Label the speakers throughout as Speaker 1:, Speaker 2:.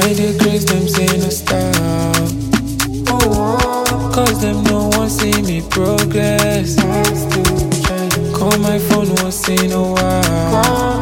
Speaker 1: I dey grace them say no stop. Cause them no one see me progress. Call my phone once in a while.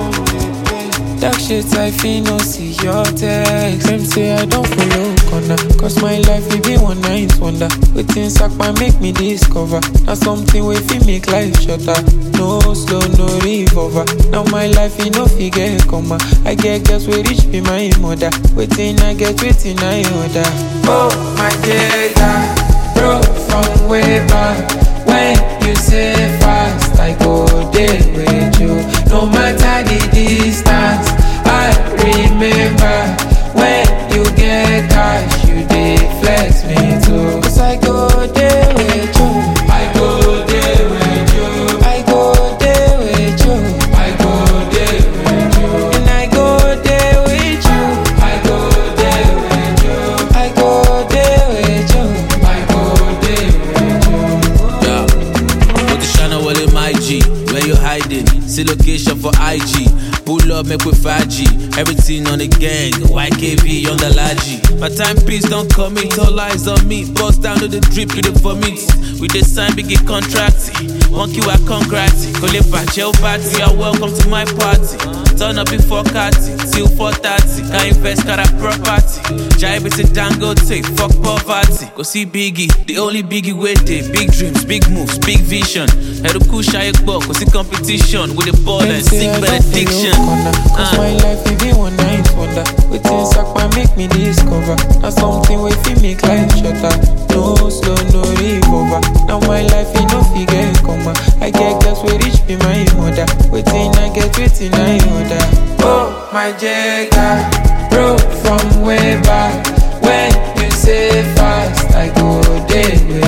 Speaker 1: Dark shit I feel no see your text. Them say I don't follow corner. Cause my life will be one night wonder. Waiting sack man make me discover. Now something wey fit make life shorter. No slow, no revolver. Now my life you no figure comma. I get girls wey reach be my mother. Waiting I get waiting I order. Oh my data, bro from way back. When you say fast, I go there with you. No matter the distance, I remember when you get cash, you dey flex me too. Cause I go there with you. I go there with you. I go there with you. I go there with you. And I go there with you. I go there with you. I go there with you. I go there with you.
Speaker 2: Yeah. Put the channel well in my G. Where you hiding? See location for IG. Pull up, make with 5G. Everything on the gang. YKV on the Laji. My timepiece don't commit. All eyes on me. Bust down to the drip with the vomit. We dey sign big contract. Monkey wa congrats. Kole Bachel party. You're welcome to my party. Turn up before Kati. Till 4:30. Can invest got a property. Jive it to Dangote. Fuck poverty. Go see Biggie. The only Biggie waiting. Big dreams, big moves, big vision. Head up cool shy go see competition with the ball and sick benediction.
Speaker 1: Cause my life will be one night wonder. Waiting sack man make me discover. Now something wey fit make life shorter. No slow, no revolver. Now my life you no figure comma. I get girls wey reach be my mother. Waiting I get waiting I order. Oh my jagger, bro from way back. When you say fast, I go there.